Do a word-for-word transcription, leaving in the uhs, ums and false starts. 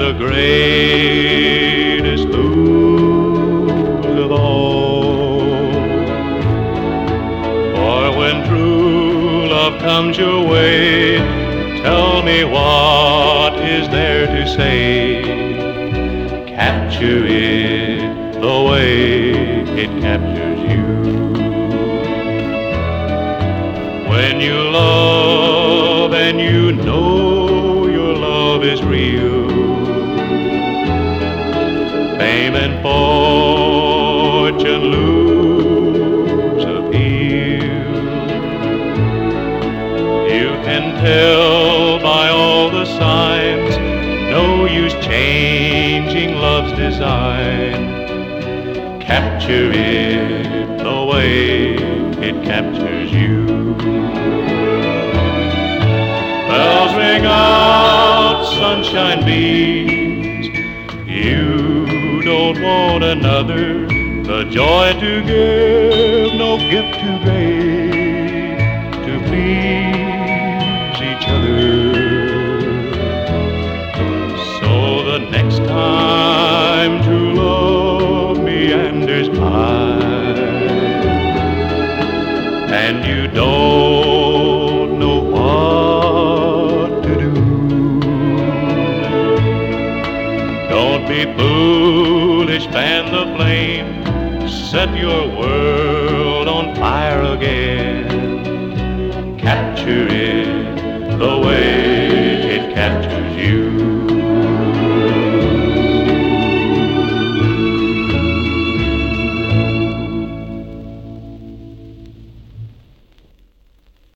the greatest booze of all. For when true love comes your way, tell me what is there to say. Capture it the way it captures you. When you love and you know your love is real, fame and fortune lose appeal. You can tell by all the signs, no use changing love's design. Capture it the way it captures you. Bells ring out, sunshine beams. You don't want another, the joy to give, no gift too great to please each other. So the next time true love meanders by, and you don't know what to do, don't be foolish, fan the flame, set your world on fire again.